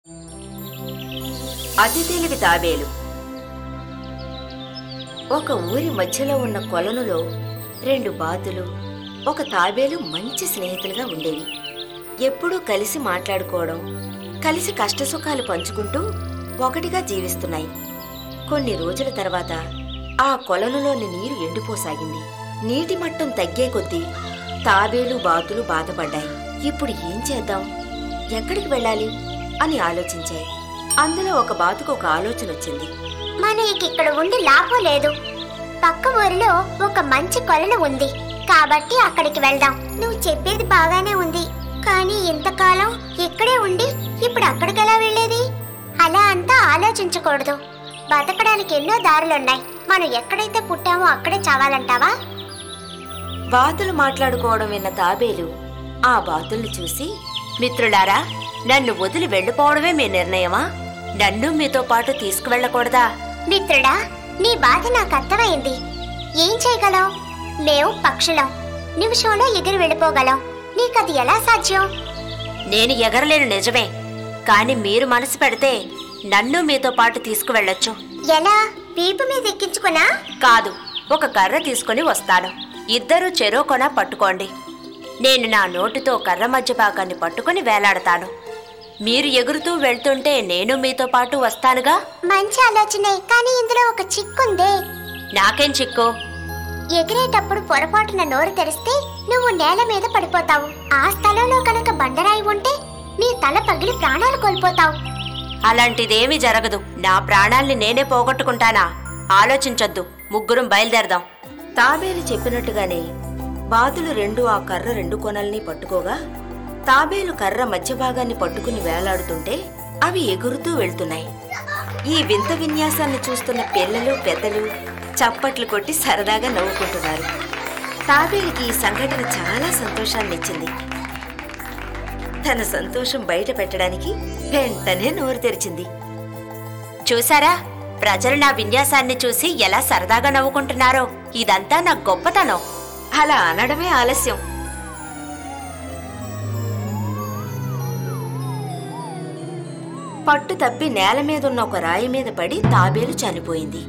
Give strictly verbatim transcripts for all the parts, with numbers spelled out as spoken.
అతి తెలివి తాబేలు. ఒక ఊరి మధ్యలో ఉన్న కొలనులో రెండు బాతులు, ఒక తాబేలు మంచి స్నేహితులుగా ఉండేవి. ఎప్పుడూ కలిసి మాట్లాడుకోవడం, కలిసి కష్టసుఖాలు పంచుకుంటూ ఒకటిగా జీవిస్తున్నాయి. కొన్ని రోజుల తర్వాత ఆ కొలనులోని నీరు ఎండిపోసాగింది. నీటి మట్టం తగ్గే కొద్దీ తాబేలు బాతులు బాధపడ్డాయి. ఇప్పుడు ఏం చేద్దాం, ఎక్కడికి వెళ్ళాలి అని ఆలోచించాయి. అందులో ఒక బాతుకు ఒక ఆలోచన వచ్చింది. మనకి ఇక్కడ ఉండి లాభం లేదు. పక్క ఊరిలో ఒక మంచి కొలను ఉంది కాబట్టి అక్కడికి వెళ్దాం. నువ్వు చెప్పేది బాగానే ఉంది, కానీ ఇంతకాలం ఇక్కడే ఉండి ఇప్పుడు అక్కడికి ఎలా వెళ్ళేది? అలా అంతా ఆలోచించకూడదు. బతకడానికి ఎన్నో దారులున్నాయి. మనం ఎక్కడైతే పుట్టామో అక్కడే చావాలంటావా? బాతులు మాట్లాడుకోవడం విన్న తాబేలు ఆ బాతుల్ని చూసి, మిత్రులారా, నన్ను వదిలి వెళ్ళిపోవడమే మీ నిర్ణయమా? నన్ను మీతో పాటు తీసుకువెళ్ళకూడదా? మిత్రుడా, నీ బాధ నాకు అర్థమైంది. ఏం చేయగలం? మేము పక్షులం, నిమిషంలో ఎగిరి వెళ్ళిపోగలం. నీకది ఎలా సాధ్యం? నేను ఎగరలేను నిజమే, కాని మీరు మనసు పెడితే నన్ను మీతో పాటు తీసుకువెళ్ళొచ్చు. ఎలా? వీపు మీద ఎక్కించుకున్నా? కాదు, ఒక కర్ర తీసుకుని వస్తాను. ఇద్దరూ చెరో కొన పట్టుకోండి. నేను నా నోటితో కర్ర మధ్య భాగాన్ని పట్టుకుని వేలాడతాను. మీరు ఎగురుతూ వెళ్తుంటే నేను మీతో పాటు వస్తానుగా. మంచి ఆలోచనే, కానీ ఇందులో ఒక చిక్కుందే. నాకేం చిక్కు? ఎగిరేటప్పుడు పొరపాటున నోరు తెరిస్తే నువ్వు నేల మీద పడిపోతావు. ఆ స్థలంలో కనుక బండరాయి ఉంటే నీ తల పగిలి ప్రాణాలు కోల్పోతావు. అలాంటిదేమీ జరగదు. నా ప్రాణాల్ని నేనే పోగొట్టుకుంటానా? ఆలోచించొద్దు, ముగ్గురం బయలుదేరదాం. తాబేలు చెప్పినట్టుగానే బాతులు రెండు ఆ కర్ర రెండు కొనల్ని పట్టుకోగా తాబేలు కర్ర మధ్య భాగాన్ని పట్టుకుని వేలాడుతుంటే అవి ఎగురుతూ వెళ్తున్నాయి. ఈ వింత విన్యాసాన్ని చూస్తున్న పిల్లలు పెద్దలు చప్పట్లు కొట్టి సరదాగా నవ్వుకుంటున్నారు. తాబేలుకి ఈ సంఘటన చాలా సంతోషాన్నిచ్చింది. తన సంతోషం బయట పెట్టడానికి వెంటనే నోరు తెరిచింది. చూసారా, ప్రజలు నా విన్యాసాన్ని చూసి ఎలా సరదాగా నవ్వుకుంటున్నారో. ఇదంతా నా గొప్పతనం. అలా అనడమే ఆలస్యం. పట్టు తప్పి నేల మీదున్న ఒక రాయి మీద పడి తాబేలు చనిపోయింది.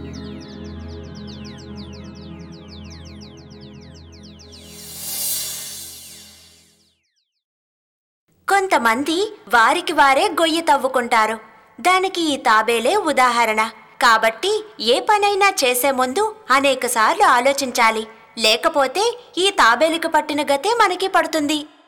కొంతమంది వారికి వారే గొయ్యి తవ్వుకుంటారు. దానికి ఈ తాబేలే ఉదాహరణ. కాబట్టి ఏ పనైనా చేసే ముందు అనేకసార్లు ఆలోచించాలి. లేకపోతే ఈ తాబేలుకు పట్టిన గతే మనకి పడుతుంది.